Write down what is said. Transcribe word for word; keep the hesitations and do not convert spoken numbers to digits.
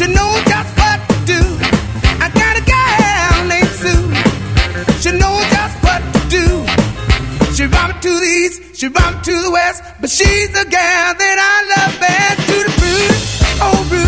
knows just what to do. I got a gal named Sue. She knows just what to do. She run me to the east, she run me to the west, but she's the gal that I love best. To the Rudy, oh Rudy.